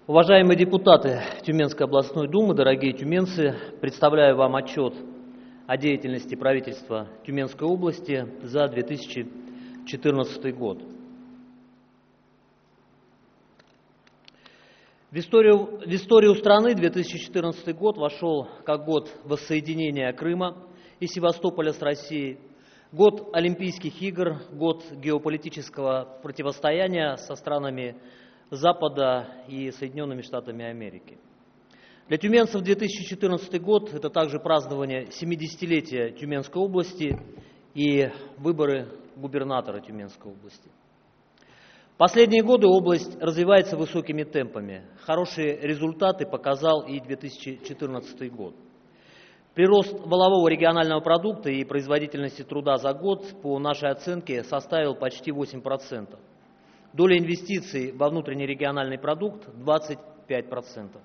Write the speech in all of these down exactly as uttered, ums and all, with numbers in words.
Уважаемые депутаты Тюменской областной думы, дорогие тюменцы, представляю вам отчет о деятельности правительства Тюменской области за две тысячи четырнадцатый год. В историю, в историю страны две тысячи четырнадцатый год вошел как год воссоединения Крыма и Севастополя с Россией, год Олимпийских игр, год геополитического противостояния со странами Запада и Соединенными Штатами Америки. Для тюменцев две тысячи четырнадцатый год – это также празднование семидесятилетия Тюменской области и выборы губернатора Тюменской области. Последние годы область развивается высокими темпами. Хорошие результаты показал и две тысячи четырнадцатый год. Прирост валового регионального продукта и производительности труда за год, по нашей оценке, составил почти восемь процентов. Доля инвестиций во внутренний региональный продукт – двадцать пять процентов.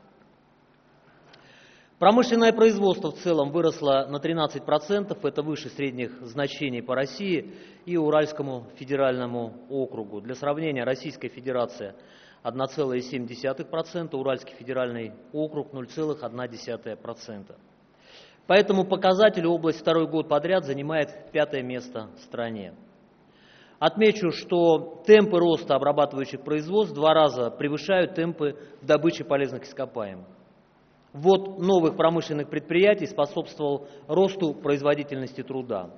Промышленное производство в целом выросло на тринадцать процентов, это выше средних значений по России и Уральскому федеральному округу. Для сравнения, Российская Федерация – одна целая семь десятых процента, Уральский федеральный округ – ноль целых одна десятая процента. По этому показателю область второй год подряд занимает пятое место в стране. Отмечу, что темпы роста обрабатывающих производств в два раза превышают темпы добычи полезных ископаемых. Ввод новых промышленных предприятий способствовал росту производительности труда.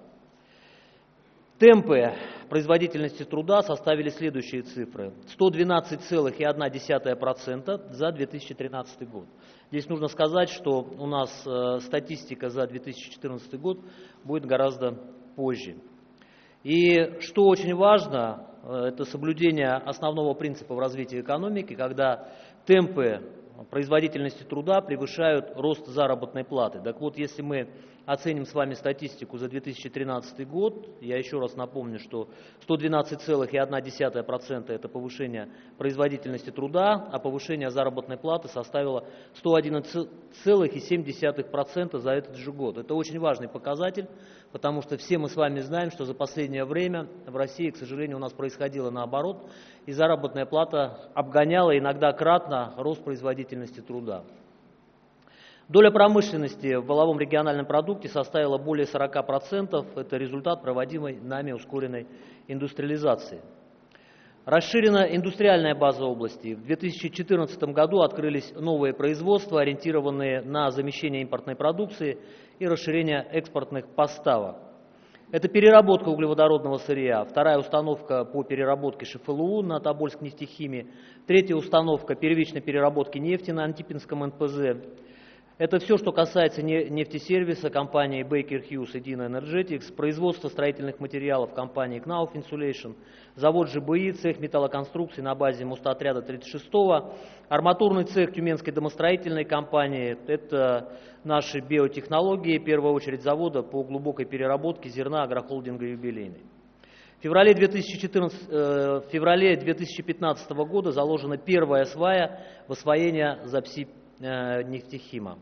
Темпы производительности труда составили следующие цифры: сто двенадцать целых одна десятая процента за две тысячи тринадцатый год. Здесь нужно сказать, что у нас э, статистика за две тысячи четырнадцатый год будет гораздо позже. И что очень важно, это соблюдение основного принципа в развитии экономики, когда темпы производительности труда превышают рост заработной платы. Так вот, если мы оценим с вами статистику за две тысячи тринадцатый год, я еще раз напомню, что сто двенадцать целых одна десятая процента это повышение производительности труда, а повышение заработной платы составило сто одиннадцать целых семь десятых процента за этот же год. Это очень важный показатель, потому что все мы с вами знаем, что за последнее время в России, к сожалению, у нас происходило наоборот, и заработная плата обгоняла иногда кратно рост производительности труда. Доля промышленности в валовом региональном продукте составила более сорока процентов. Это результат проводимой нами ускоренной индустриализации. Расширена индустриальная база области. В две тысячи четырнадцатом году открылись новые производства, ориентированные на замещение импортной продукции и расширение экспортных поставок. Это переработка углеводородного сырья, вторая установка по переработке ШФЛУ на Тобольск-нефтехимии, третья установка первичной переработки нефти на Антипинском эн пэ зэ. Это все, что касается нефтесервиса компании Baker Hughes и Dino Energetics, производство строительных материалов компании Knauf Insulation, завод жэ бэ и, цех металлоконструкций на базе мостоотряда тридцать шестого, арматурный цех Тюменской домостроительной компании, это наши биотехнологии, в первую очередь завода по глубокой переработке зерна агрохолдинга «Юбилейный». В феврале две тысячи четырнадцатого, в феврале две тысячи пятнадцатого года заложена первая свая в освоение Запси-нефтехима.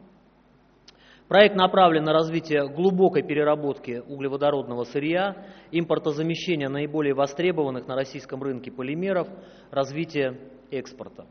Проект направлен на развитие глубокой переработки углеводородного сырья, импортозамещения наиболее востребованных на российском рынке полимеров, развитие экспорта.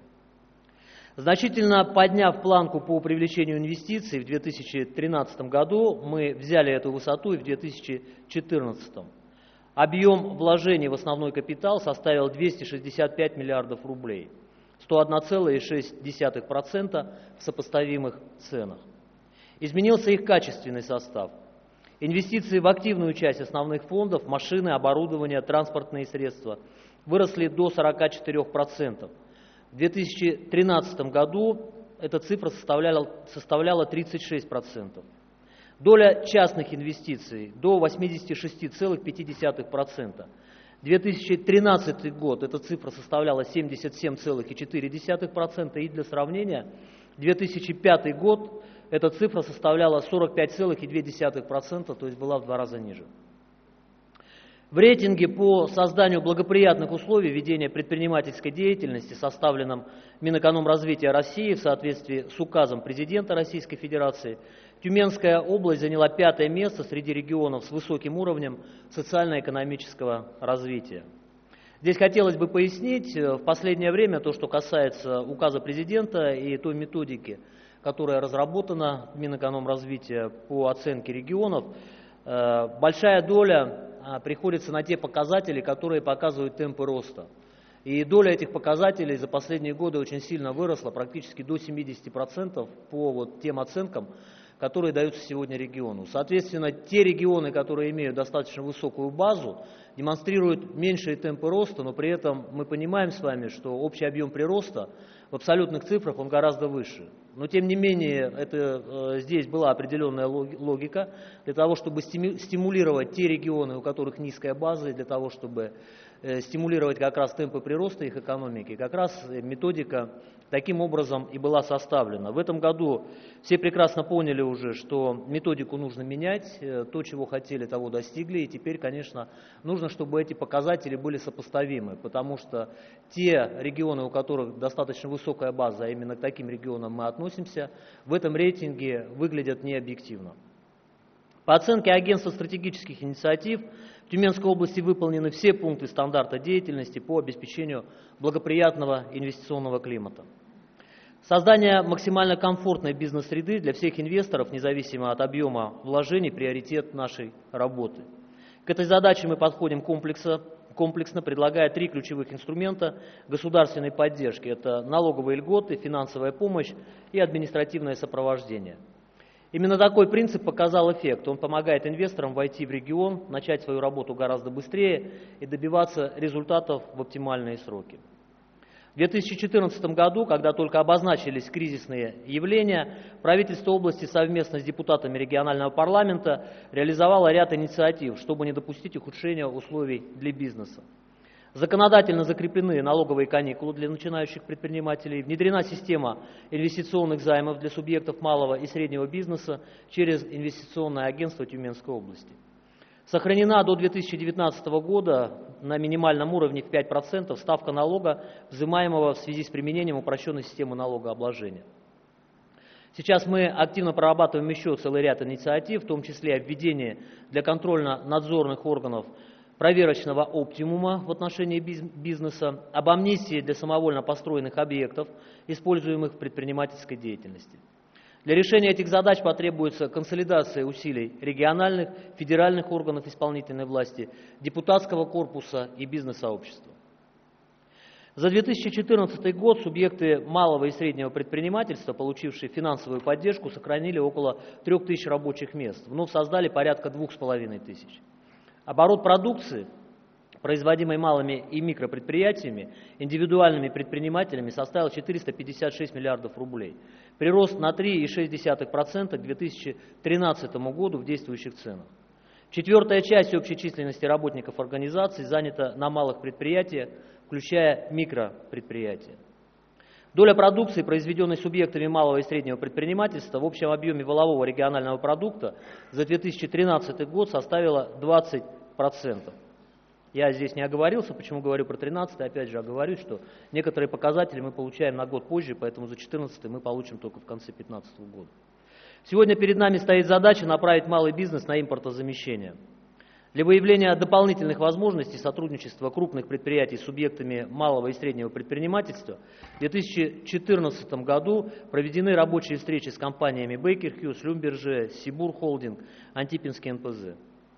Значительно подняв планку по привлечению инвестиций в две тысячи тринадцатом году, мы взяли эту высоту и в две тысячи четырнадцатом. Объем вложений в основной капитал составил двести шестьдесят пять миллиардов рублей, сто одна целая шесть десятых процента в сопоставимых ценах. Изменился их качественный состав. Инвестиции в активную часть основных фондов, машины, оборудование, транспортные средства выросли до сорока четырёх процентов. В две тысячи тринадцатом году эта цифра составляла, составляла тридцать шесть процентов. Доля частных инвестиций до восьмидесяти шести целых пяти десятых процента. две тысячи тринадцатый год эта цифра составляла семьдесят семь целых четыре десятых процента, и для сравнения две тысячи пятый год эта цифра составляла сорок пять целых две десятых процента, то есть была в два раза ниже. В рейтинге по созданию благоприятных условий ведения предпринимательской деятельности, составленном Минэкономразвития России в соответствии с указом президента Российской Федерации, Тюменская область заняла пятое место среди регионов с высоким уровнем социально-экономического развития. Здесь хотелось бы пояснить, в последнее время то, что касается указа президента и той методики, которая разработана Минэкономразвития по оценке регионов, большая доля приходится на те показатели, которые показывают темпы роста. И доля этих показателей за последние годы очень сильно выросла, практически до семидесяти процентов по вот тем оценкам, которые даются сегодня региону. Соответственно, те регионы, которые имеют достаточно высокую базу, демонстрируют меньшие темпы роста, но при этом мы понимаем с вами, что общий объем прироста в абсолютных цифрах он гораздо выше. Но тем не менее, это, э, здесь была определенная логика для того, чтобы стимулировать те регионы, у которых низкая база, и для того, чтобы э, стимулировать как раз темпы прироста их экономики. Как раз методика таким образом и была составлена. В этом году все прекрасно поняли уже, что методику нужно менять, э, то, чего хотели, того достигли, и теперь, конечно, нужно, чтобы эти показатели были сопоставимы, потому что те регионы, у которых достаточно высокая база, а именно к таким регионам мы относимся, в этом рейтинге выглядят необъективно. По оценке Агентства стратегических инициатив, в Тюменской области выполнены все пункты стандарта деятельности по обеспечению благоприятного инвестиционного климата. Создание максимально комфортной бизнес-среды для всех инвесторов, независимо от объема вложений, приоритет нашей работы. К этой задаче мы подходим комплексно, комплексно, предлагая три ключевых инструмента государственной поддержки. Это налоговые льготы, финансовая помощь и административное сопровождение. Именно такой принцип показал эффект. Он помогает инвесторам войти в регион, начать свою работу гораздо быстрее и добиваться результатов в оптимальные сроки. В две тысячи четырнадцатом году, когда только обозначились кризисные явления, правительство области совместно с депутатами регионального парламента реализовало ряд инициатив, чтобы не допустить ухудшения условий для бизнеса. Законодательно закреплены налоговые каникулы для начинающих предпринимателей, внедрена система инвестиционных займов для субъектов малого и среднего бизнеса через инвестиционное агентство Тюменской области. Сохранена до две тысячи девятнадцатого года на минимальном уровне в пять процентов ставка налога, взимаемого в связи с применением упрощенной системы налогообложения. Сейчас мы активно прорабатываем еще целый ряд инициатив, в том числе введение для контрольно-надзорных органов проверочного оптимума в отношении бизнеса, об амнистии для самовольно построенных объектов, используемых в предпринимательской деятельности. Для решения этих задач потребуется консолидация усилий региональных, федеральных органов исполнительной власти, депутатского корпуса и бизнес-сообщества. За две тысячи четырнадцатый год субъекты малого и среднего предпринимательства, получившие финансовую поддержку, сохранили около трёх тысяч рабочих мест, вновь создали порядка двух с половиной тысяч. Оборот продукции, производимой малыми и микропредприятиями, индивидуальными предпринимателями, составил четыреста пятьдесят шесть миллиардов рублей. Прирост на три целых шесть десятых процента к две тысячи тринадцатому году в действующих ценах. Четвертая часть общей численности работников организаций занята на малых предприятиях, включая микропредприятия. Доля продукции, произведенной субъектами малого и среднего предпринимательства в общем объеме валового регионального продукта за две тысячи тринадцатый год составила двадцать процентов. Я здесь не оговорился, почему говорю про тринадцатый, опять же оговорюсь, что некоторые показатели мы получаем на год позже, поэтому за четырнадцатый мы получим только в конце две тысячи пятнадцатого года. Сегодня перед нами стоит задача направить малый бизнес на импортозамещение. Для выявления дополнительных возможностей сотрудничества крупных предприятий с субъектами малого и среднего предпринимательства в две тысячи четырнадцатом году проведены рабочие встречи с компаниями Baker Hughes, Schlumberger, Сибур Холдинг, Антипинский эн пэ зэ.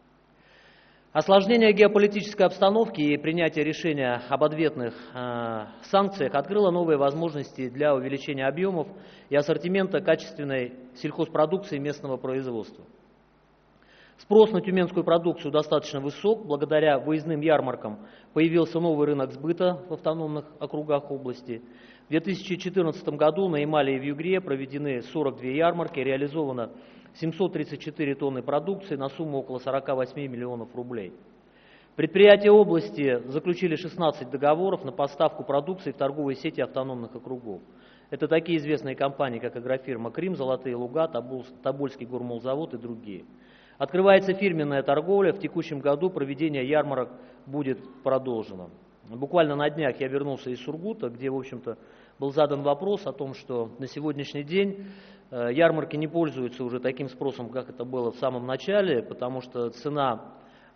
Осложнение геополитической обстановки и принятие решения об ответных э, санкциях открыло новые возможности для увеличения объемов и ассортимента качественной сельхозпродукции местного производства. Спрос на тюменскую продукцию достаточно высок. Благодаря выездным ярмаркам появился новый рынок сбыта в автономных округах области. В две тысячи четырнадцатом году на Ямале и в Югре проведены сорок две ярмарки, реализовано семьсот тридцать четыре тонны продукции на сумму около сорока восьми миллионов рублей. Предприятия области заключили шестнадцать договоров на поставку продукции в торговые сети автономных округов. Это такие известные компании, как агрофирма «Крим», «Золотые луга», Тобольский гормолзавод и другие. Открывается фирменная торговля. В текущем году проведение ярмарок будет продолжено. Буквально на днях я вернулся из Сургута, где, в общем-то, был задан вопрос о том, что на сегодняшний день ярмарки не пользуются уже таким спросом, как это было в самом начале, потому что цена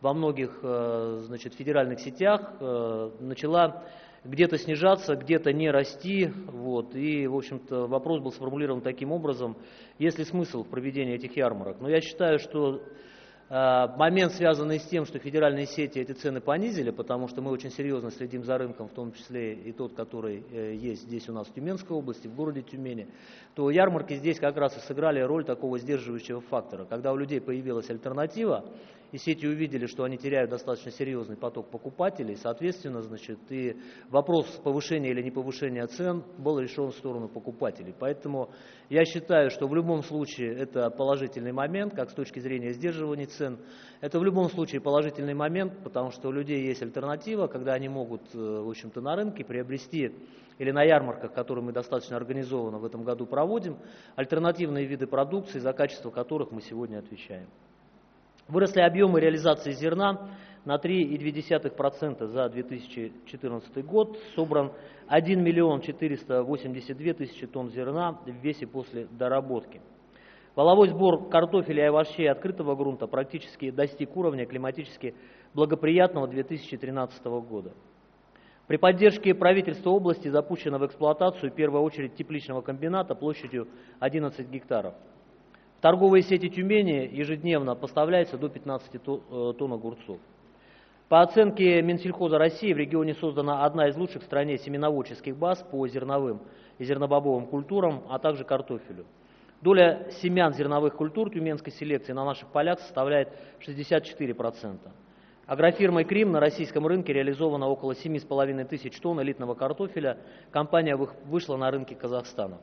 во многих значит, федеральных сетях начала где-то снижаться, где-то не расти. Вот, и, в общем-то, вопрос был сформулирован таким образом, есть ли смысл в проведении этих ярмарок. Но я считаю, что момент, связанный с тем, что федеральные сети эти цены понизили, потому что мы очень серьезно следим за рынком, в том числе и тот, который есть здесь у нас в Тюменской области, в городе Тюмени, то ярмарки здесь как раз и сыграли роль такого сдерживающего фактора. Когда у людей появилась альтернатива, и сети увидели, что они теряют достаточно серьезный поток покупателей, соответственно, значит, и вопрос повышения или не повышения цен был решен в сторону покупателей. Поэтому я считаю, что в любом случае это положительный момент, как с точки зрения сдерживания цен. Это в любом случае положительный момент, потому что у людей есть альтернатива, когда они могут, в общем-то, на рынке приобрести или на ярмарках, которые мы достаточно организованно в этом году проводим, альтернативные виды продукции, за качество которых мы сегодня отвечаем. Выросли объемы реализации зерна на три и две десятых процента за две тысячи четырнадцатый год. Собран один миллион четыреста восемьдесят две тысячи тонн зерна в весе после доработки. Валовой сбор картофеля и овощей открытого грунта практически достиг уровня климатически благоприятного две тысячи тринадцатого года. При поддержке правительства области запущена в эксплуатацию в первую очередь тепличного комбината площадью одиннадцать гектаров. В торговые сети Тюмени ежедневно поставляется до пятнадцати тонн огурцов. По оценке Минсельхоза России в регионе создана одна из лучших в стране семеноводческих баз по зерновым и зернобобовым культурам, а также картофелю. Доля семян зерновых культур тюменской селекции на наших полях составляет шестьдесят четыре процента. Агрофирмой «Крим» на российском рынке реализовано около семи с половиной тысяч тонн элитного картофеля. Компания вышла на рынки Казахстана.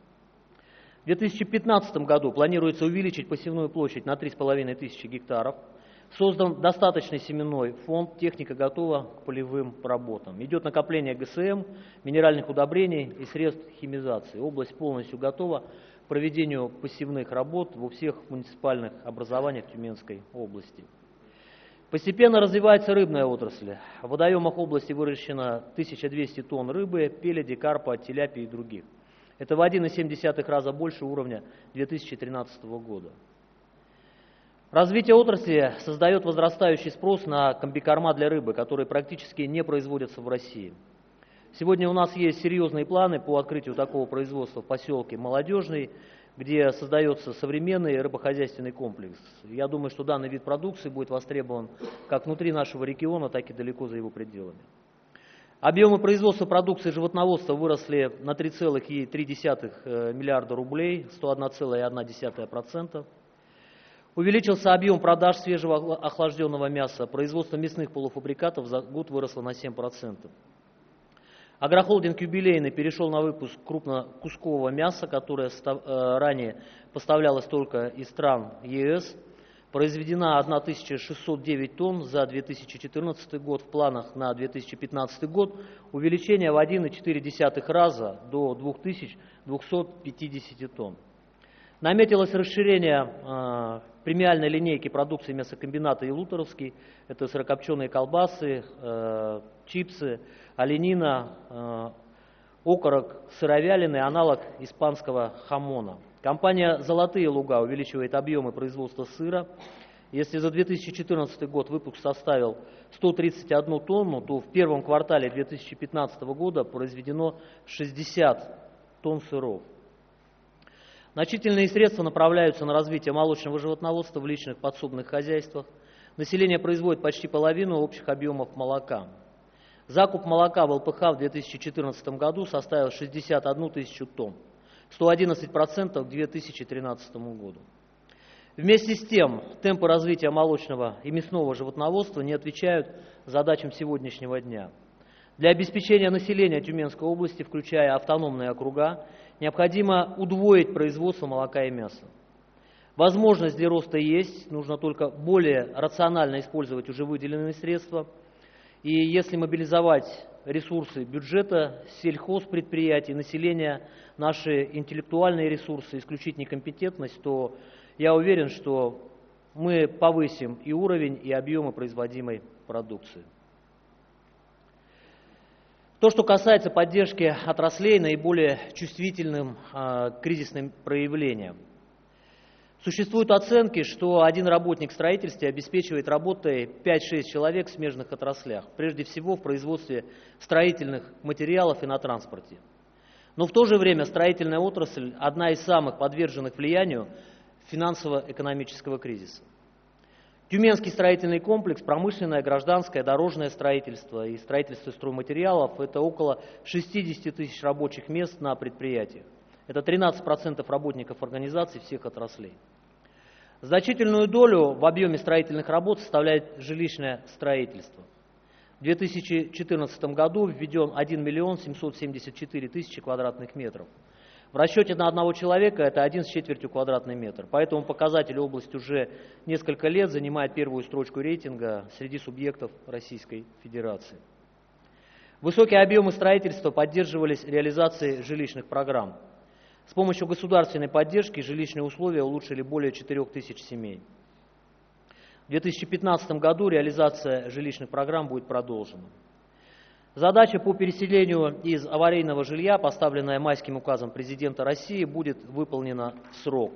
В две тысячи пятнадцатом году планируется увеличить посевную площадь на три с половиной тысячи гектаров. Создан достаточный семенной фонд, техника готова к полевым работам. Идет накопление ГСМ, минеральных удобрений и средств химизации. Область полностью готова к проведению посевных работ во всех муниципальных образованиях Тюменской области. Постепенно развивается рыбная отрасль. В водоемах области выращено тысяча двести тонн рыбы, пеледи, карпа, теляпии и других. Это в один и семь десятых раза больше уровня две тысячи тринадцатого года. Развитие отрасли создает возрастающий спрос на комбикорма для рыбы, которые практически не производятся в России. Сегодня у нас есть серьезные планы по открытию такого производства в поселке Молодежный, где создается современный рыбохозяйственный комплекс. Я думаю, что данный вид продукции будет востребован как внутри нашего региона, так и далеко за его пределами. Объемы производства продукции животноводства выросли на три целых три десятых миллиарда рублей, сто одна целая одна десятая процента. Увеличился объем продаж свежего охлажденного мяса, производство мясных полуфабрикатов за год выросло на семь процентов. Агрохолдинг «Юбилейный» перешел на выпуск крупнокускового мяса, которое ранее поставлялось только из стран ЕС. Произведена тысяча шестьсот девять тонн за две тысячи четырнадцатый год, в планах на две тысячи пятнадцатый год увеличение в один и четыре десятых раза до двух тысяч двухсот пятидесяти тонн. Наметилось расширение э, премиальной линейки продукции мясокомбината «Елуторовский». Это сырокопченые колбасы, э, чипсы, оленина, э, окорок, сыровяленый, аналог испанского хамона. Компания «Золотые луга» увеличивает объемы производства сыра. Если за две тысячи четырнадцатый год выпуск составил сто тридцать одну тонну, то в первом квартале две тысячи пятнадцатого года произведено шестьдесят тонн сыров. Значительные средства направляются на развитие молочного животноводства в личных подсобных хозяйствах. Население производит почти половину общих объемов молока. Закуп молока в ЛПХ в две тысячи четырнадцатом году составил шестьдесят одну тысячу тонн, сто одиннадцать процентов к две тысячи тринадцатому году. Вместе с тем, темпы развития молочного и мясного животноводства не отвечают задачам сегодняшнего дня. Для обеспечения населения Тюменской области, включая автономные округа, необходимо удвоить производство молока и мяса. Возможность для роста есть, нужно только более рационально использовать уже выделенные средства. И если мобилизовать ресурсы бюджета, сельхозпредприятий, населения, наши интеллектуальные ресурсы, исключить некомпетентность, то я уверен, что мы повысим и уровень, и объемы производимой продукции. То, что касается поддержки отраслей наиболее чувствительным э, кризисным проявлениям. Существуют оценки, что один работник в строительстве обеспечивает работой пять-шесть человек в смежных отраслях, прежде всего в производстве строительных материалов и на транспорте. Но в то же время строительная отрасль – одна из самых подверженных влиянию финансово-экономического кризиса. Тюменский строительный комплекс, промышленное, гражданское, дорожное строительство и строительство стройматериалов – это около шестьдесят тысяч рабочих мест на предприятиях. Это тринадцать процентов работников организаций всех отраслей. Значительную долю в объеме строительных работ составляет жилищное строительство. В две тысячи четырнадцатом году введен один миллион семьсот семьдесят четыре тысячи квадратных метров. В расчете на одного человека это один с четвертью квадратный метр. Поэтому показатель область уже несколько лет занимает первую строчку рейтинга среди субъектов Российской Федерации. Высокие объемы строительства поддерживались реализацией жилищных программ. С помощью государственной поддержки жилищные условия улучшили более четырёх тысяч семей. В две тысячи пятнадцатом году реализация жилищных программ будет продолжена. Задача по переселению из аварийного жилья, поставленная майским указом президента России, будет выполнена в срок.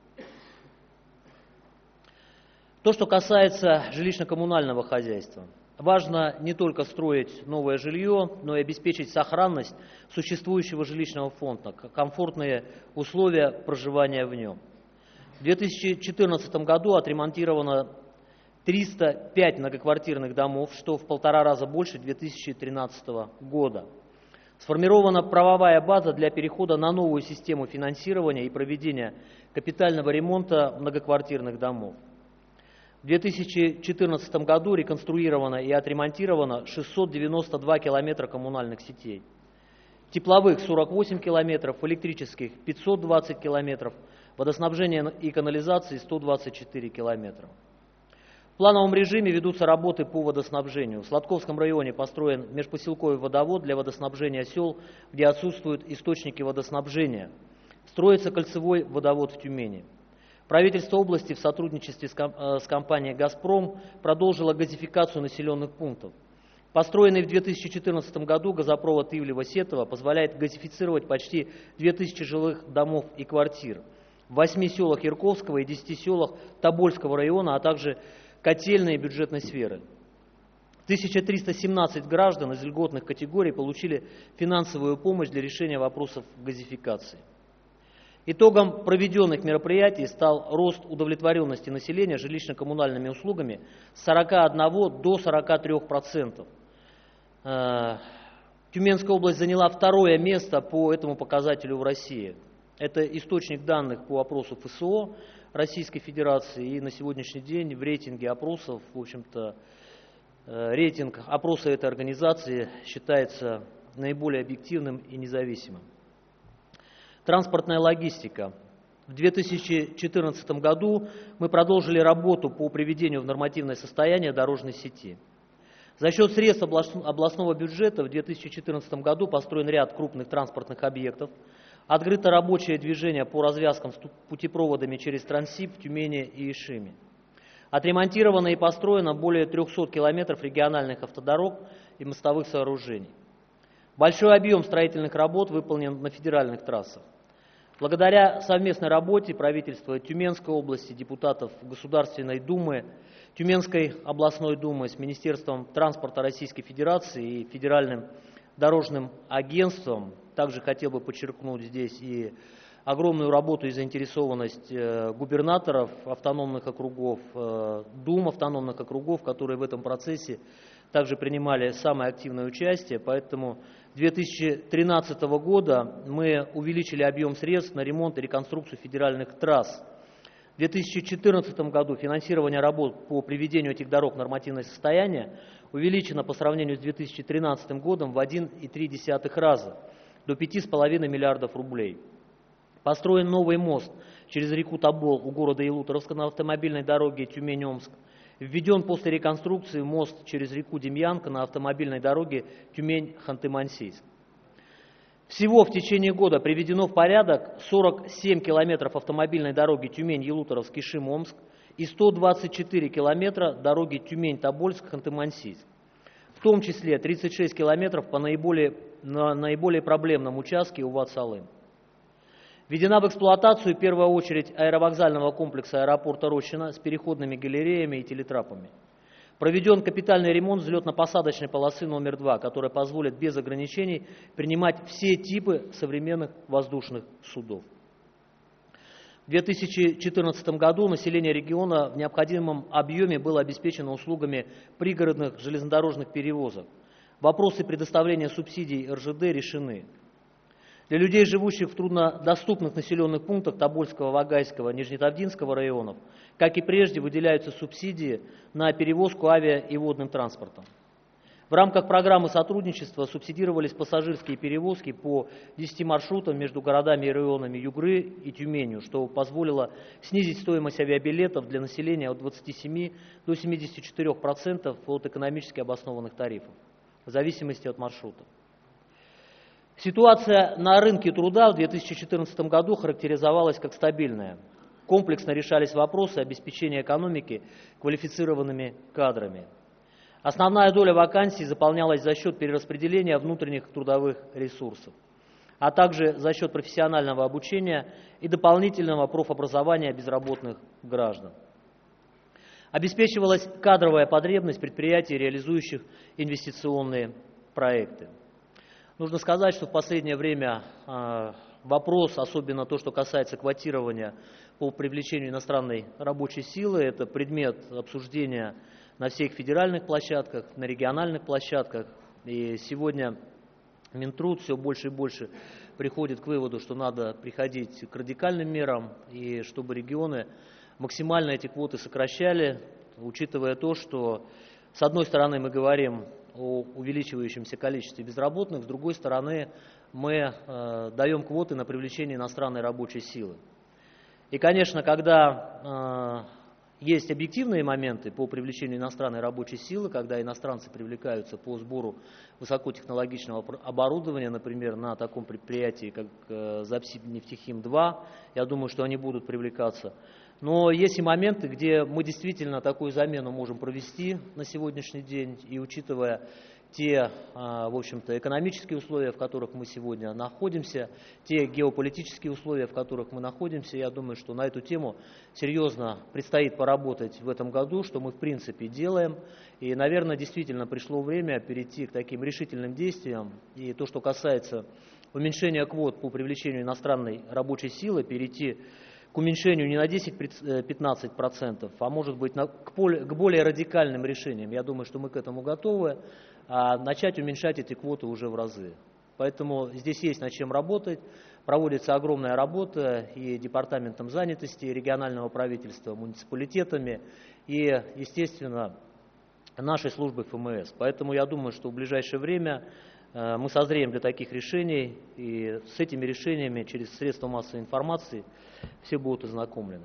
То, что касается жилищно-коммунального хозяйства. Важно не только строить новое жилье, но и обеспечить сохранность существующего жилищного фонда, комфортные условия проживания в нем. В две тысячи четырнадцатом году отремонтировано триста пять многоквартирных домов, что в полтора раза больше две тысячи тринадцатого года. Сформирована правовая база для перехода на новую систему финансирования и проведения капитального ремонта многоквартирных домов. В две тысячи четырнадцатом году реконструировано и отремонтировано шестьсот девяносто два километра коммунальных сетей. Тепловых сорок восемь километров, электрических пятьсот двадцать километров, водоснабжения и канализации сто двадцать четыре километра. В плановом режиме ведутся работы по водоснабжению. В Сладковском районе построен межпоселковый водовод для водоснабжения сел, где отсутствуют источники водоснабжения. Строится кольцевой водовод в Тюмени. Правительство области в сотрудничестве с компанией «Газпром» продолжило газификацию населенных пунктов. Построенный в две тысячи четырнадцатом году газопровод Ивлево-Сетово позволяет газифицировать почти две тысячи жилых домов и квартир в восьми селах Ярковского и десяти селах Тобольского района, а также котельной и бюджетной сферы. тысяча триста семнадцать граждан из льготных категорий получили финансовую помощь для решения вопросов газификации. Итогом проведенных мероприятий стал рост удовлетворенности населения жилищно-коммунальными услугами с сорока одного до сорока трёх процентов. Тюменская область заняла второе место по этому показателю в России. Это источник данных по опросу эф эс о Российской Федерации, и на сегодняшний день в рейтинге опросов, в общем-то, рейтинг опроса этой организации считается наиболее объективным и независимым. Транспортная логистика. В две тысячи четырнадцатом году мы продолжили работу по приведению в нормативное состояние дорожной сети. За счет средств областного бюджета в две тысячи четырнадцатом году построен ряд крупных транспортных объектов, открыто рабочее движение по развязкам с путепроводами через Транссиб в Тюмени и Ишиме. Отремонтировано и построено более трёхсот километров региональных автодорог и мостовых сооружений. Большой объем строительных работ выполнен на федеральных трассах. Благодаря совместной работе правительства Тюменской области, депутатов Государственной Думы, Тюменской областной думы с Министерством транспорта Российской Федерации и Федеральным дорожным агентством, также хотел бы подчеркнуть здесь и огромную работу и заинтересованность губернаторов автономных округов, дум автономных округов, которые в этом процессе также принимали самое активное участие. Поэтому с две тысячи тринадцатого года мы увеличили объем средств на ремонт и реконструкцию федеральных трасс. В две тысячи четырнадцатом году финансирование работ по приведению этих дорог в нормативное состояние увеличено по сравнению с две тысячи тринадцатым годом в один и три десятых раза, до пяти с половиной миллиардов рублей. Построен новый мост через реку Тобол у города Ялуторовска на автомобильной дороге Тюмень-Омск. Введен после реконструкции мост через реку Демьянка на автомобильной дороге Тюмень-Ханты-Мансийск. Всего в течение года приведено в порядок сорок семь километров автомобильной дороги Тюмень-Ялуторовск-Ишим-Омск и сто двадцать четыре километра дороги Тюмень-Тобольск-Ханты-Мансийск. В том числе тридцать шесть километров по наиболее, на наиболее проблемном участке Увад-Салым. Введена в эксплуатацию в первую очередь аэровокзального комплекса аэропорта Рощино с переходными галереями и телетрапами. Проведен капитальный ремонт взлетно-посадочной полосы номер два, которая позволит без ограничений принимать все типы современных воздушных судов. В две тысячи четырнадцатом году население региона в необходимом объеме было обеспечено услугами пригородных железнодорожных перевозок. Вопросы предоставления субсидий эр жэ дэ решены. Для людей, живущих в труднодоступных населенных пунктах Тобольского, Вагайского, Нижнетавдинского районов, как и прежде, выделяются субсидии на перевозку авиа и водным транспортом. В рамках программы сотрудничества субсидировались пассажирские перевозки по десяти маршрутам между городами и районами Югры и Тюменью, что позволило снизить стоимость авиабилетов для населения от двадцати семи до семидесяти четырёх процентов от экономически обоснованных тарифов, в зависимости от маршрута. Ситуация на рынке труда в две тысячи четырнадцатом году характеризовалась как стабильная. Комплексно решались вопросы обеспечения экономики квалифицированными кадрами. Основная доля вакансий заполнялась за счет перераспределения внутренних трудовых ресурсов, а также за счет профессионального обучения и дополнительного профобразования безработных граждан. Обеспечивалась кадровая потребность предприятий, реализующих инвестиционные проекты. Нужно сказать, что в последнее время э, вопрос, особенно то, что касается квотирования по привлечению иностранной рабочей силы, это предмет обсуждения на всех федеральных площадках, на региональных площадках. И сегодня Минтруд все больше и больше приходит к выводу, что надо приходить к радикальным мерам, и чтобы регионы максимально эти квоты сокращали, учитывая то, что с одной стороны мы говорим о увеличивающемся количестве безработных, с другой стороны мы э, даем квоты на привлечение иностранной рабочей силы. И, конечно, когда э, есть объективные моменты по привлечению иностранной рабочей силы, когда иностранцы привлекаются по сбору высокотехнологичного оборудования, например, на таком предприятии, как э, Запсибнефтехим два, я думаю, что они будут привлекаться. Но есть и моменты, где мы действительно такую замену можем провести на сегодняшний день, и учитывая те, в общем-то, экономические условия, в которых мы сегодня находимся, те геополитические условия, в которых мы находимся, я думаю, что на эту тему серьезно предстоит поработать в этом году, что мы в принципе делаем. И, наверное, действительно пришло время перейти к таким решительным действиям. И то, что касается уменьшения квот по привлечению иностранной рабочей силы, перейти к уменьшению не на десять-пятнадцать процентов, а может быть на, к, более, к более радикальным решениям. Я думаю, что мы к этому готовы, а начать уменьшать эти квоты уже в разы. Поэтому здесь есть над чем работать. Проводится огромная работа и департаментом занятости, и регионального правительства, муниципалитетами и, естественно, нашей службой эф эм эс. Поэтому я думаю, что в ближайшее время мы созреем для таких решений, и с этими решениями через средства массовой информации все будут ознакомлены.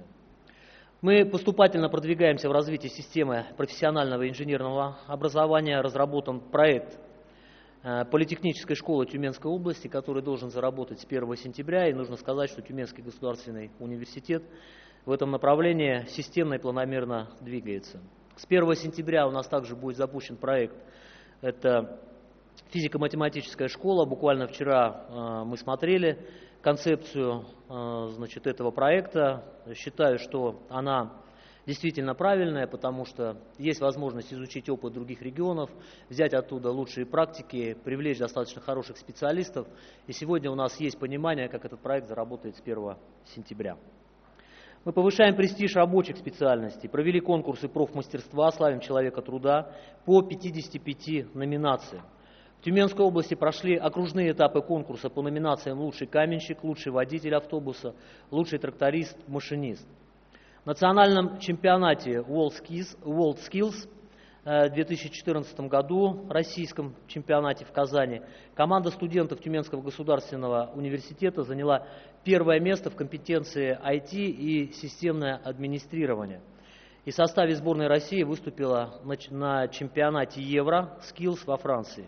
Мы поступательно продвигаемся в развитии системы профессионального инженерного образования. Разработан проект политехнической школы Тюменской области, который должен заработать с первого сентября. И нужно сказать, что Тюменский государственный университет в этом направлении системно и планомерно двигается. С первого сентября у нас также будет запущен проект. Это физико-математическая школа. Буквально вчера э, мы смотрели концепцию э, значит, этого проекта. Считаю, что она действительно правильная, потому что есть возможность изучить опыт других регионов, взять оттуда лучшие практики, привлечь достаточно хороших специалистов. И сегодня у нас есть понимание, как этот проект заработает с первого сентября. Мы повышаем престиж рабочих специальностей, провели конкурсы профмастерства, славим человека труда по пятидесяти пяти номинациям. В Тюменской области прошли окружные этапы конкурса по номинациям «Лучший каменщик», «Лучший водитель автобуса», «Лучший тракторист», «Машинист». В национальном чемпионате WorldSkills в две тысячи четырнадцатом году, российском чемпионате в Казани, команда студентов Тюменского государственного университета заняла первое место в компетенции ай ти и системное администрирование. И в составе сборной России выступила на чемпионате Евро-Skills во Франции.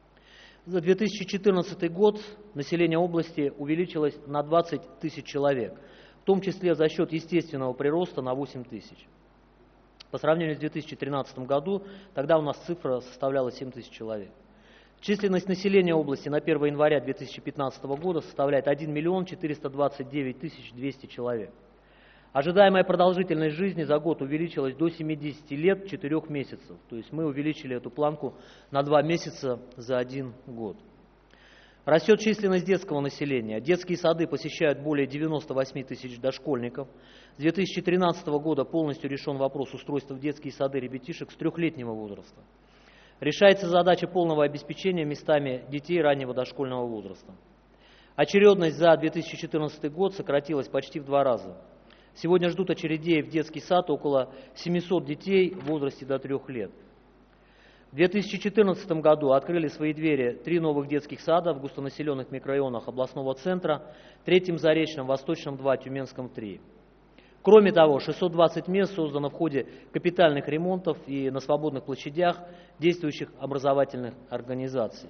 За две тысячи четырнадцатый год население области увеличилось на двадцать тысяч человек, в том числе за счет естественного прироста на восемь тысяч. По сравнению с две тысячи тринадцатым году, тогда у нас цифра составляла семь тысяч человек. Численность населения области на первое января две тысячи пятнадцатого года составляет один миллион четыреста двадцать девять тысяч двести человек. Ожидаемая продолжительность жизни за год увеличилась до семидесяти лет четырёх месяцев. То есть мы увеличили эту планку на два месяца за один год. Растет численность детского населения. Детские сады посещают более девяноста восьми тысяч дошкольников. С две тысячи тринадцатого года полностью решен вопрос устройства в детские сады ребятишек с трехлетнего возраста. Решается задача полного обеспечения местами детей раннего дошкольного возраста. Очередность за две тысячи четырнадцатый год сократилась почти в два раза. Сегодня ждут очередей в детский сад около семисот детей в возрасте до трех лет. В две тысячи четырнадцатом году открыли свои двери три новых детских сада в густонаселенных микрорайонах областного центра, Третьем Заречном, Восточном два, Тюменском три. Кроме того, шестьсот двадцать мест создано в ходе капитальных ремонтов и на свободных площадях действующих образовательных организаций.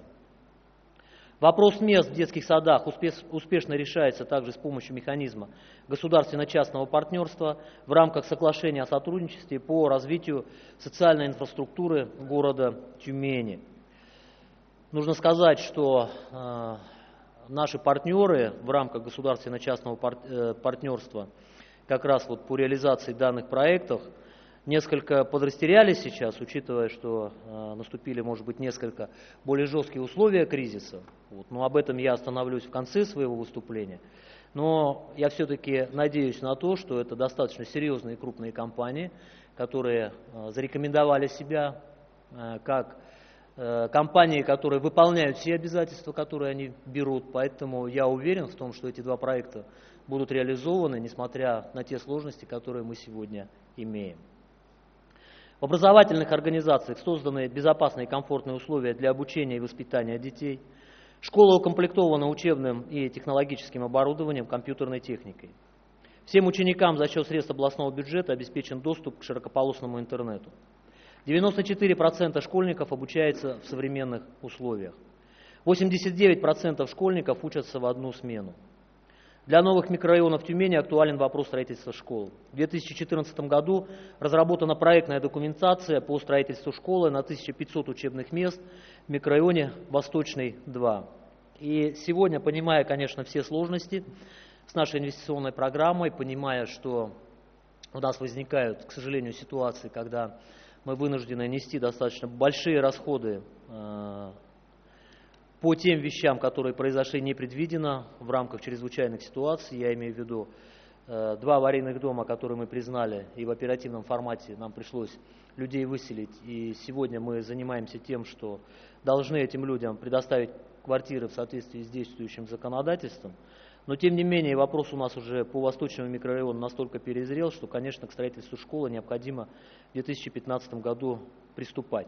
Вопрос мест в детских садах успешно решается также с помощью механизма государственно-частного партнерства в рамках соглашения о сотрудничестве по развитию социальной инфраструктуры города Тюмени. Нужно сказать, что э, наши партнеры в рамках государственно-частного пар, э, партнерства как раз вот по реализации данных проектов несколько подрастерялись сейчас, учитывая, что э, наступили, может быть, несколько более жесткие условия кризиса. Вот, но об этом я остановлюсь в конце своего выступления. Но я все-таки надеюсь на то, что это достаточно серьезные и крупные компании, которые э, зарекомендовали себя э, как э, компании, которые выполняют все обязательства, которые они берут. Поэтому я уверен в том, что эти два проекта будут реализованы, несмотря на те сложности, которые мы сегодня имеем. В образовательных организациях созданы безопасные и комфортные условия для обучения и воспитания детей. Школа укомплектована учебным и технологическим оборудованием, компьютерной техникой. Всем ученикам за счет средств областного бюджета обеспечен доступ к широкополосному интернету. девяносто четыре процента школьников обучаются в современных условиях. восемьдесят девять процентов школьников учатся в одну смену. Для новых микрорайонов Тюмени актуален вопрос строительства школ. В две тысячи четырнадцатом году разработана проектная документация по строительству школы на тысячу пятьсот учебных мест в микрорайоне Восточный два. И сегодня, понимая, конечно, все сложности с нашей инвестиционной программой, понимая, что у нас возникают, к сожалению, ситуации, когда мы вынуждены нести достаточно большие расходы по тем вещам, которые произошли непредвиденно в рамках чрезвычайных ситуаций, я имею в виду э, два аварийных дома, которые мы признали, и в оперативном формате нам пришлось людей выселить, и сегодня мы занимаемся тем, что должны этим людям предоставить квартиры в соответствии с действующим законодательством. Но тем не менее вопрос у нас уже по восточному микрорайону настолько перезрел, что, конечно, к строительству школы необходимо в две тысячи пятнадцатом году приступать.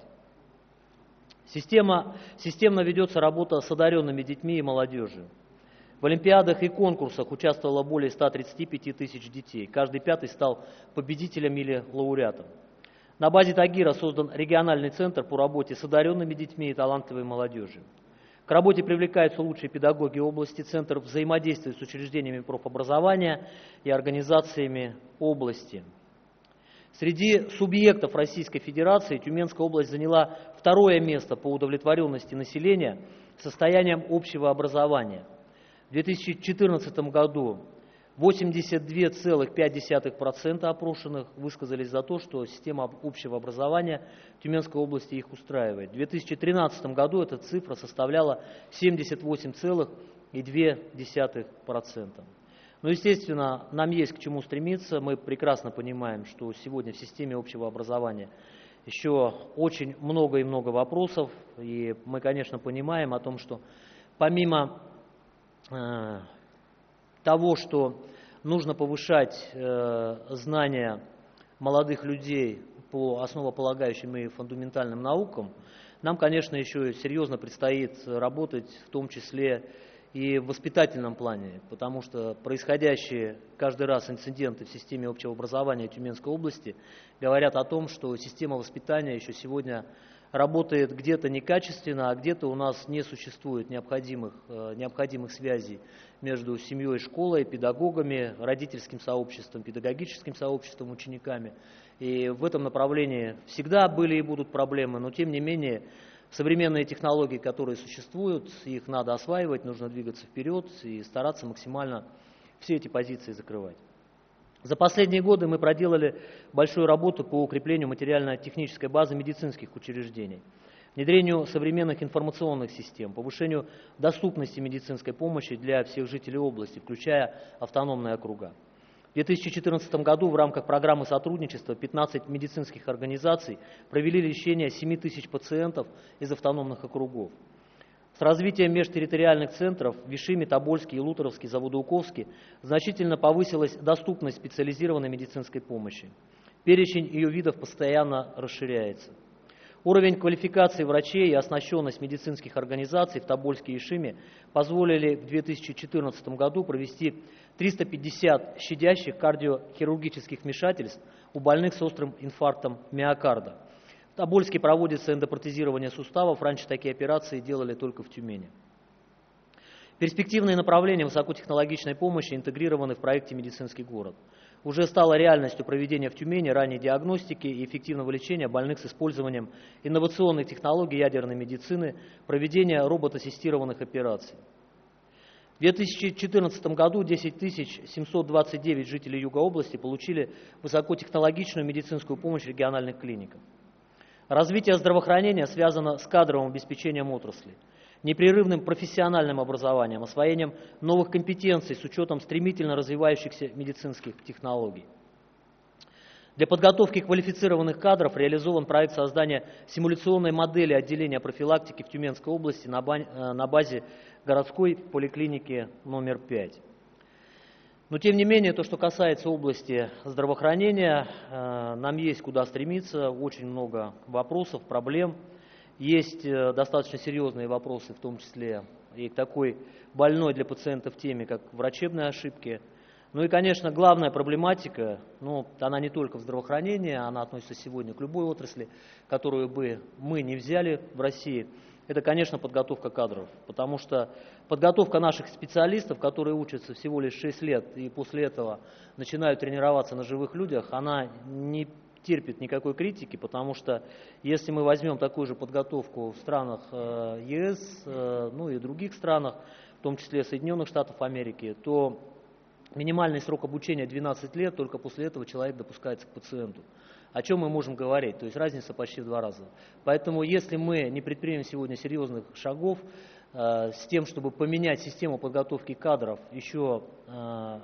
Система, системно ведется работа с одаренными детьми и молодежью. В олимпиадах и конкурсах участвовало более ста тридцати пяти тысяч детей. Каждый пятый стал победителем или лауреатом. На базе Тагира создан региональный центр по работе с одаренными детьми и талантливой молодежью. К работе привлекаются лучшие педагоги области, центр взаимодействует с учреждениями профобразования и организациями области. Среди субъектов Российской Федерации Тюменская область заняла второе место по удовлетворенности населения состоянием общего образования. В две тысячи четырнадцатом году восемьдесят два целых пять десятых процента опрошенных высказались за то, что система общего образования в Тюменской области их устраивает. В две тысячи тринадцатом году эта цифра составляла семьдесят восемь целых две десятых процента. Но, естественно, нам есть к чему стремиться. Мы прекрасно понимаем, что сегодня в системе общего образования еще очень много и много вопросов. И мы, конечно, понимаем о том, что помимо э, того, что нужно повышать э, знания молодых людей по основополагающим и фундаментальным наукам, нам, конечно, еще серьезно предстоит работать, в том числе и в воспитательном плане, потому что происходящие каждый раз инциденты в системе общего образования Тюменской области говорят о том, что система воспитания еще сегодня работает где-то некачественно, а где-то у нас не существует необходимых, необходимых связей между семьей, школой, педагогами, родительским сообществом, педагогическим сообществом, учениками. И в этом направлении всегда были и будут проблемы, но тем не менее Современные технологии, которые существуют, их надо осваивать, нужно двигаться вперед и стараться максимально все эти позиции закрывать. За последние годы мы проделали большую работу по укреплению материально-технической базы медицинских учреждений, внедрению современных информационных систем, повышению доступности медицинской помощи для всех жителей области, включая автономные округа. В две тысячи четырнадцатом году в рамках программы сотрудничества пятнадцать медицинских организаций провели лечение семи тысяч пациентов из автономных округов. С развитием межтерриториальных центров в Вишиме, Тобольске, Елуторовске, Заводоуковске значительно повысилась доступность специализированной медицинской помощи. Перечень ее видов постоянно расширяется. Уровень квалификации врачей и оснащенность медицинских организаций в Тобольске и Вишиме позволили в две тысячи четырнадцатом году провести триста пятьдесят щадящих кардиохирургических вмешательств у больных с острым инфарктом миокарда. В Тобольске проводится эндопротезирование суставов, раньше такие операции делали только в Тюмени. Перспективные направления высокотехнологичной помощи интегрированы в проекте «Медицинский город». Уже стало реальностью проведения в Тюмени ранней диагностики и эффективного лечения больных с использованием инновационных технологий ядерной медицины, проведения роботассистированных операций. В две тысячи четырнадцатом году десять тысяч семьсот двадцать девять жителей Юга области получили высокотехнологичную медицинскую помощь в региональных клиниках. Развитие здравоохранения связано с кадровым обеспечением отрасли, непрерывным профессиональным образованием, освоением новых компетенций с учетом стремительно развивающихся медицинских технологий. Для подготовки квалифицированных кадров реализован проект создания симуляционной модели отделения профилактики в Тюменской области на базе городской поликлиники номер пять. Но тем не менее, то, что касается области здравоохранения, нам есть куда стремиться, очень много вопросов, проблем. Есть достаточно серьезные вопросы, в том числе и к такой больной для пациентов теме, как врачебные ошибки. Ну и, конечно, главная проблематика, ну, она не только в здравоохранении, она относится сегодня к любой отрасли, которую бы мы не взяли в России, это, конечно, подготовка кадров. Потому что подготовка наших специалистов, которые учатся всего лишь шесть лет и после этого начинают тренироваться на живых людях, она не терпит никакой критики, потому что если мы возьмем такую же подготовку в странах ЕС, ну и других странах, в том числе Соединенных Штатов Америки, то минимальный срок обучения двенадцать лет, только после этого человек допускается к пациенту. О чем мы можем говорить? То есть разница почти в два раза. Поэтому если мы не предпримем сегодня серьезных шагов э, с тем, чтобы поменять систему подготовки кадров еще э,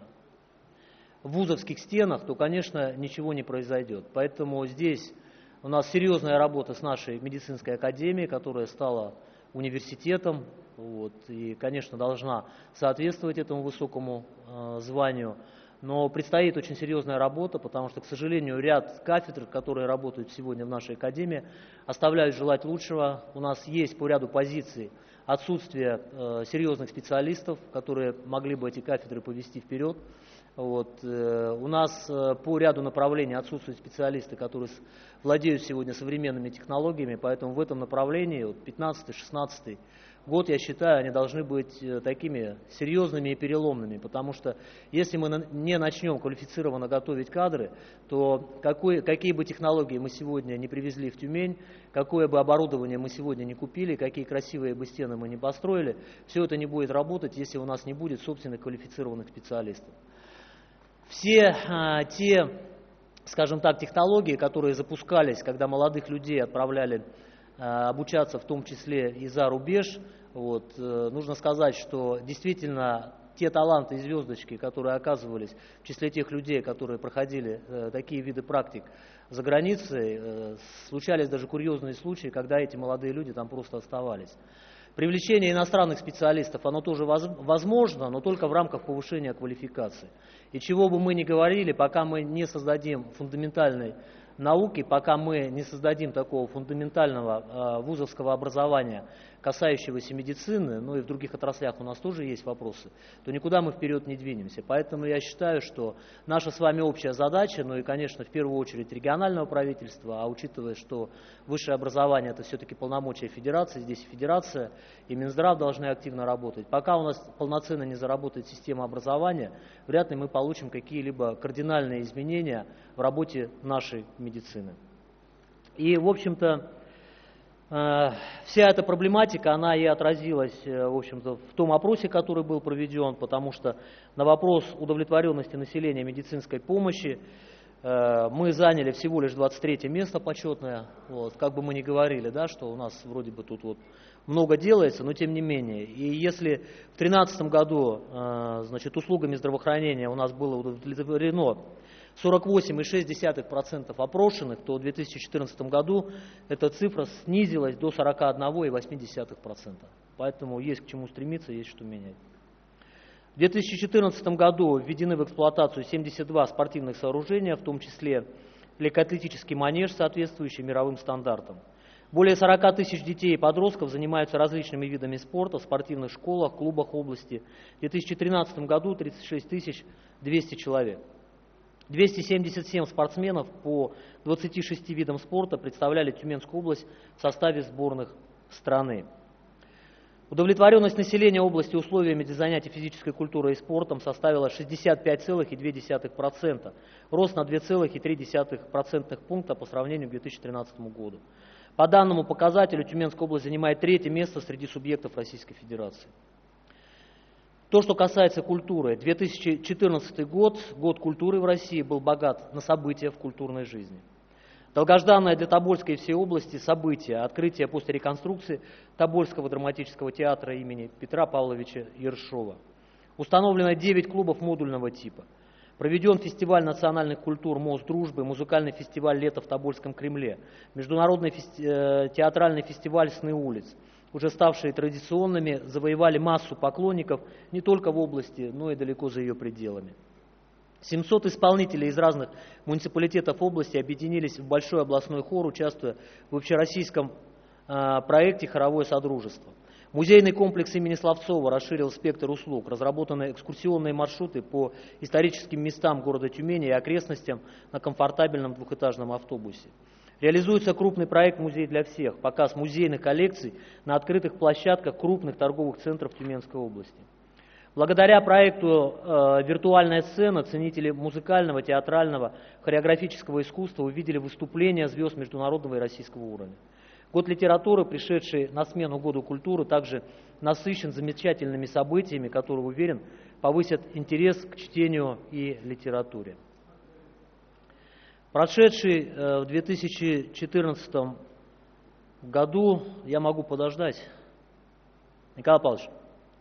в вузовских стенах, то, конечно, ничего не произойдет. Поэтому здесь у нас серьезная работа с нашей медицинской академией, которая стала университетом, вот, и, конечно, должна соответствовать этому высокому э, званию. Но предстоит очень серьезная работа, потому что, к сожалению, ряд кафедр, которые работают сегодня в нашей академии, оставляют желать лучшего. У нас есть по ряду позиций отсутствие э, серьезных специалистов, которые могли бы эти кафедры повести вперед. Вот. Э, у нас э, по ряду направлений отсутствуют специалисты, которые с, владеют сегодня современными технологиями, поэтому в этом направлении вот, пятнадцатый-шестнадцатый год, я считаю, они должны быть такими серьезными и переломными, потому что если мы не начнем квалифицированно готовить кадры, то какой, какие бы технологии мы сегодня не привезли в Тюмень, какое бы оборудование мы сегодня не купили, какие красивые бы стены мы не построили, все это не будет работать, если у нас не будет собственных квалифицированных специалистов. Все а, те, скажем так, технологии, которые запускались, когда молодых людей отправляли а, обучаться, в том числе и за рубеж, вот, нужно сказать, что действительно те таланты и звездочки, которые оказывались в числе тех людей, которые проходили э, такие виды практик за границей, э, случались даже курьезные случаи, когда эти молодые люди там просто оставались. Привлечение иностранных специалистов, оно тоже возможно, но только в рамках повышения квалификации. И чего бы мы ни говорили, пока мы не создадим фундаментальной науки, пока мы не создадим такого фундаментального э, вузовского образования, касающегося медицины, ну и в других отраслях у нас тоже есть вопросы, то никуда мы вперед не двинемся. Поэтому я считаю, что наша с вами общая задача, ну и, конечно, в первую очередь регионального правительства, а учитывая, что высшее образование – это все-таки полномочия федерации, здесь и федерация, и Минздрав должны активно работать. Пока у нас полноценно не заработает система образования, вряд ли мы получим какие-либо кардинальные изменения в работе нашей медицины. И, в общем-то, Вся эта проблематика, она и отразилась, в общем-то, в том опросе, который был проведен, потому что на вопрос удовлетворенности населения медицинской помощи мы заняли всего лишь двадцать третье место почетное. Вот, как бы мы ни говорили, да, что у нас вроде бы тут вот много делается, но тем не менее. И если в две тысячи тринадцатом году, значит, услугами здравоохранения у нас было удовлетворено сорок восемь целых шесть десятых процента опрошенных, то в две тысячи четырнадцатом году эта цифра снизилась до сорок один целых восемь десятых процента. Поэтому есть к чему стремиться, есть что менять. В две тысячи четырнадцатом году введены в эксплуатацию семьдесят два спортивных сооружения, в том числе легкоатлетический манеж, соответствующий мировым стандартам. Более сорока тысяч детей и подростков занимаются различными видами спорта в спортивных школах, клубах области. В две тысячи тринадцатом году тридцать шесть тысяч двести человек. двести семьдесят семь спортсменов по двадцати шести видам спорта представляли Тюменскую область в составе сборных страны. Удовлетворенность населения области условиями для занятий физической культурой и спортом составила шестьдесят пять целых две десятых процента, рост на два целых три десятых процентных пункта по сравнению к две тысячи тринадцатому году. По данному показателю Тюменская область занимает третье место среди субъектов Российской Федерации. То, что касается культуры, две тысячи четырнадцатый год, год культуры в России, был богат на события в культурной жизни. Долгожданное для Тобольской и всей области событие, открытие после реконструкции Тобольского драматического театра имени Петра Павловича Ершова. Установлено девять клубов модульного типа. Проведен фестиваль национальных культур «Мост дружбы», музыкальный фестиваль «Лето в Тобольском Кремле», международный фести... театральный фестиваль «Сны улиц», уже ставшие традиционными, завоевали массу поклонников не только в области, но и далеко за ее пределами. семьсот исполнителей из разных муниципалитетов области объединились в большой областной хор, участвуя в общероссийском э, проекте «Хоровое содружество». Музейный комплекс имени Славцова расширил спектр услуг, разработаны экскурсионные маршруты по историческим местам города Тюмени и окрестностям на комфортабельном двухэтажном автобусе. Реализуется крупный проект «Музей для всех», показ музейных коллекций на открытых площадках крупных торговых центров Тюменской области. Благодаря проекту э, «Виртуальная сцена» ценители музыкального, театрального, хореографического искусства увидели выступления звезд международного и российского уровня. Год литературы, пришедший на смену году культуры, также насыщен замечательными событиями, которые, уверен, повысят интерес к чтению и литературе. Прошедший э, в две тысячи четырнадцатом году, я могу подождать, Николай Павлович,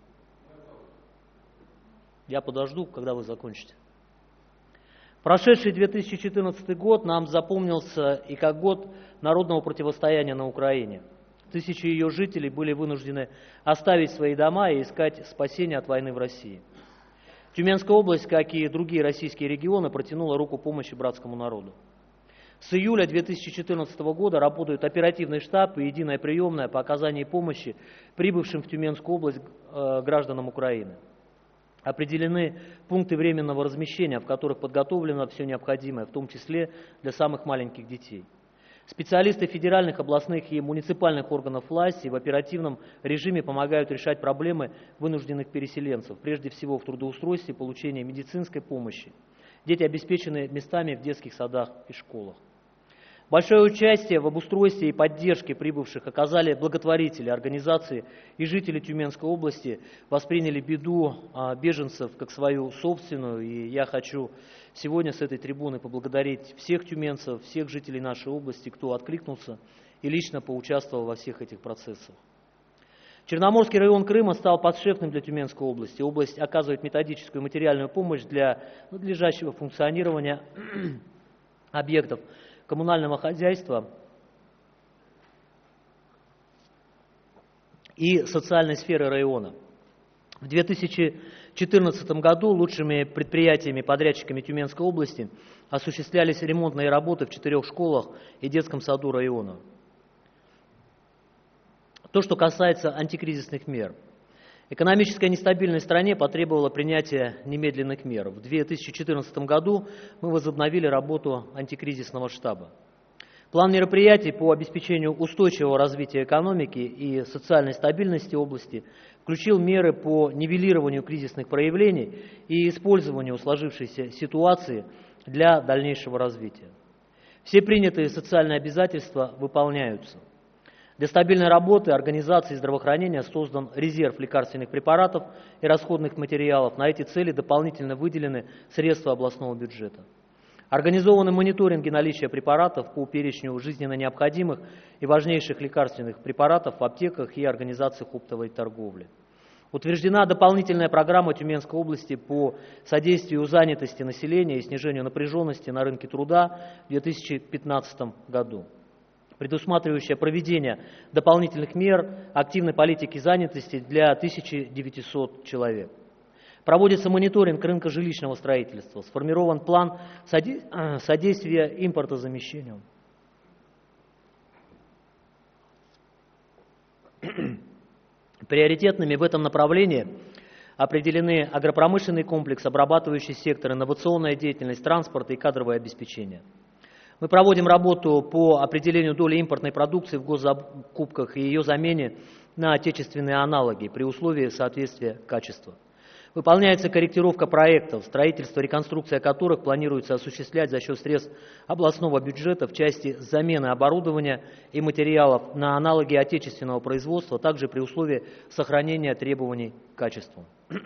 я подожду, когда вы закончите. Прошедший две тысячи четырнадцатый год нам запомнился и как год народного противостояния на Украине. Тысячи ее жителей были вынуждены оставить свои дома и искать спасения от войны в России. Тюменская область, как и другие российские регионы, протянула руку помощи братскому народу. С июля две тысячи четырнадцатого года работают оперативный штаб и единая приемная по оказанию помощи прибывшим в Тюменскую область э, гражданам Украины. Определены пункты временного размещения, в которых подготовлено все необходимое, в том числе для самых маленьких детей. Специалисты федеральных, областных и муниципальных органов власти в оперативном режиме помогают решать проблемы вынужденных переселенцев, прежде всего в трудоустройстве и получении медицинской помощи. Дети обеспечены местами в детских садах и школах. Большое участие в обустройстве и поддержке прибывших оказали благотворители, организации и жители Тюменской области, восприняли беду беженцев как свою собственную. И я хочу сегодня с этой трибуны поблагодарить всех тюменцев, всех жителей нашей области, кто откликнулся и лично поучаствовал во всех этих процессах. Черноморский район Крыма стал подшефным для Тюменской области. Область оказывает методическую и материальную помощь для надлежащего функционирования объектов коммунального хозяйства и социальной сферы района. В две тысячи четырнадцатом году лучшими предприятиями, подрядчиками Тюменской области осуществлялись ремонтные работы в четырех школах и детском саду района. То, что касается антикризисных мер. Экономическая нестабильность в стране потребовала принятия немедленных мер. В две тысячи четырнадцатом году мы возобновили работу антикризисного штаба. План мероприятий по обеспечению устойчивого развития экономики и социальной стабильности области включил меры по нивелированию кризисных проявлений и использованию сложившейся ситуации для дальнейшего развития. Все принятые социальные обязательства выполняются. Для стабильной работы организации здравоохранения создан резерв лекарственных препаратов и расходных материалов. На эти цели дополнительно выделены средства областного бюджета. Организованы мониторинги наличия препаратов по перечню жизненно необходимых и важнейших лекарственных препаратов в аптеках и организациях оптовой торговли. Утверждена дополнительная программа Тюменской области по содействию занятости населения и снижению напряженности на рынке труда в две тысячи пятнадцатом году, предусматривающая проведение дополнительных мер активной политики занятости для тысячи девятисот человек. Проводится мониторинг рынка жилищного строительства, сформирован план содействия импортозамещению. Приоритетными в этом направлении определены агропромышленный комплекс, обрабатывающий сектор, инновационная деятельность, транспорт и кадровое обеспечение. Мы проводим работу по определению доли импортной продукции в госзакупках и ее замене на отечественные аналоги при условии соответствия качества. Выполняется корректировка проектов, строительство, реконструкция которых планируется осуществлять за счет средств областного бюджета в части замены оборудования и материалов на аналоги отечественного производства, также при условии сохранения требований к качеству.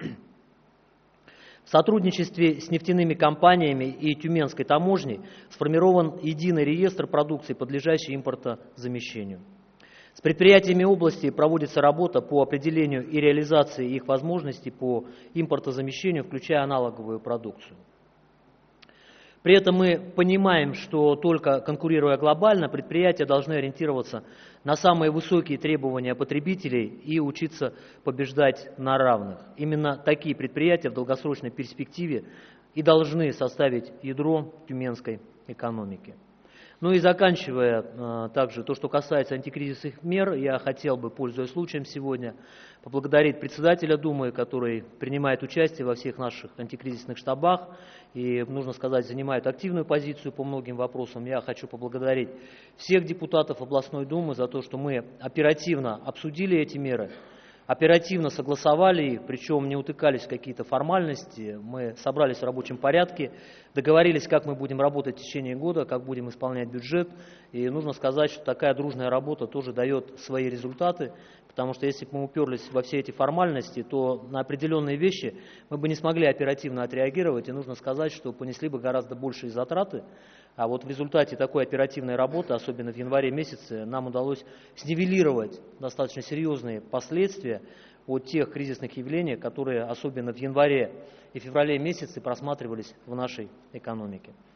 В сотрудничестве с нефтяными компаниями и Тюменской таможней сформирован единый реестр продукции, подлежащей импортозамещению. С предприятиями области проводится работа по определению и реализации их возможностей по импортозамещению, включая аналоговую продукцию. При этом мы понимаем, что только конкурируя глобально, предприятия должны ориентироваться на самые высокие требования потребителей и учиться побеждать на равных. Именно такие предприятия в долгосрочной перспективе и должны составить ядро тюменской экономики. Ну и заканчивая э, также то, что касается антикризисных мер, я хотел бы, пользуясь случаем сегодня, поблагодарить председателя Думы, который принимает участие во всех наших антикризисных штабах и, нужно сказать, занимает активную позицию по многим вопросам. Я хочу поблагодарить всех депутатов областной Думы за то, что мы оперативно обсудили эти меры, оперативно согласовали их, причем не утыкались в какие-то формальности. Мы собрались в рабочем порядке, договорились, как мы будем работать в течение года, как будем исполнять бюджет. И нужно сказать, что такая дружная работа тоже дает свои результаты, потому что если бы мы уперлись во все эти формальности, то на определенные вещи мы бы не смогли оперативно отреагировать, и нужно сказать, что понесли бы гораздо большие затраты. А вот в результате такой оперативной работы, особенно в январе месяце, нам удалось снивелировать достаточно серьезные последствия от тех кризисных явлений, которые особенно в январе и феврале месяце просматривались в нашей экономике.